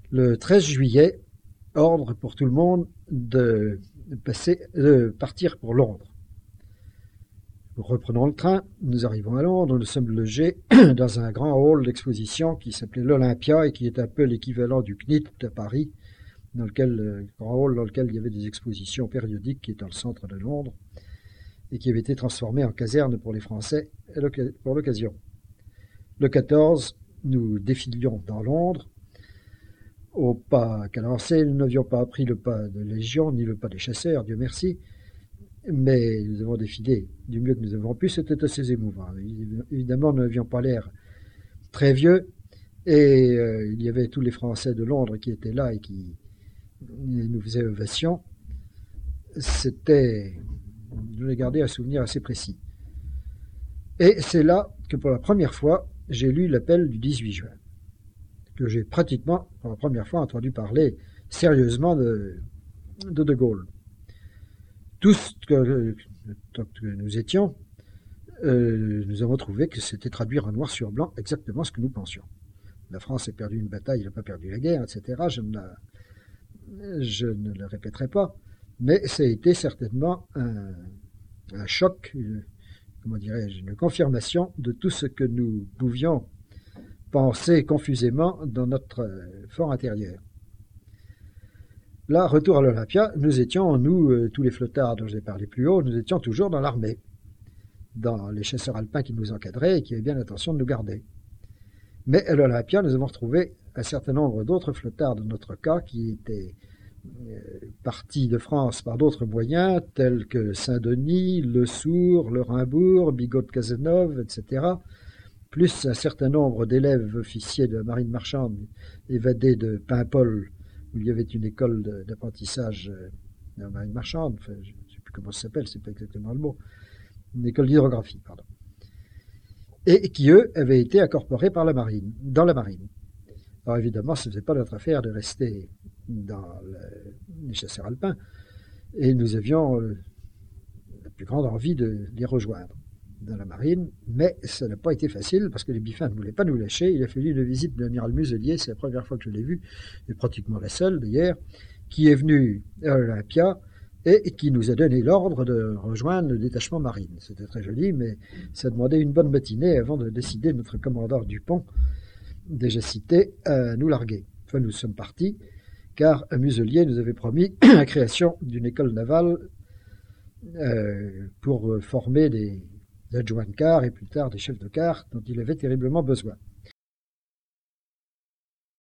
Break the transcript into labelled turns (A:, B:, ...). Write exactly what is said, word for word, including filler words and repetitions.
A: Le treize juillet, ordre pour tout le monde de, passer, de partir pour Londres. Nous reprenons le train, nous arrivons à Londres, nous sommes logés dans un grand hall d'exposition qui s'appelait l'Olympia et qui est un peu l'équivalent du C N I T à Paris, dans lequel, le grand hall dans lequel il y avait des expositions périodiques qui est dans le centre de Londres et qui avait été transformé en caserne pour les Français pour l'occasion. Le quatorze, nous défilions dans Londres, au pas cadencé. Nous n'avions pas appris le pas de Légion, ni le pas des chasseurs, Dieu merci, mais nous avons défilé du mieux que nous avons pu. C'était assez émouvant. Évidemment, nous n'avions pas l'air très vieux, et euh, il y avait tous les Français de Londres qui étaient là et qui nous faisaient ovation. C'était, je l'ai gardé un souvenir assez précis. Et c'est là que pour la première fois, j'ai lu l'appel du dix-huit juin, que j'ai pratiquement, pour la première fois, entendu parler sérieusement de de, de Gaulle. Tous que, que nous étions, euh, nous avons trouvé que c'était traduire en noir sur blanc exactement ce que nous pensions. La France a perdu une bataille, elle n'a pas perdu la guerre, et cetera. Je ne, la, je ne le répéterai pas, mais ça a été certainement un, un choc, une, comment dirais-je, une confirmation de tout ce que nous pouvions penser confusément dans notre fort intérieur. Là, retour à l'Olympia, nous étions, nous, euh, tous les flottards dont j'ai parlé plus haut, nous étions toujours dans l'armée, dans les chasseurs alpins qui nous encadraient et qui avaient bien l'intention de nous garder. Mais à l'Olympia, nous avons retrouvé un certain nombre d'autres flottards de notre cas qui étaient euh, partis de France par d'autres moyens, tels que Saint-Denis, Le Sourd, Le Rimbourg, Bigot de Cazeneuve, et cetera, plus un certain nombre d'élèves officiers de la marine marchande évadés de Paimpol, où il y avait une école d'apprentissage de la marine marchande, enfin, je ne sais plus comment ça s'appelle, c'est pas exactement le mot, une école d'hydrographie, pardon, et qui, eux, avaient été incorporés par la marine, dans la marine. Alors évidemment, ce ne faisait pas notre affaire de rester dans le, les chasseurs alpins, et nous avions euh, la plus grande envie de les rejoindre dans la marine, mais ça n'a pas été facile parce que les Biffins ne voulaient pas nous lâcher. Il a fallu une visite de l'amiral Muselier, c'est la première fois que je l'ai vu, et pratiquement la seule d'ailleurs, qui est venu à Olympia et qui nous a donné l'ordre de rejoindre le détachement marine. C'était très joli, mais ça demandait une bonne matinée avant de décider notre commandant Dupont, déjà cité, à nous larguer. Enfin, nous sommes partis, car Muselier nous avait promis la création d'une école navale euh, pour former des adjoints de quart et plus tard des chefs de quart dont il avait terriblement besoin.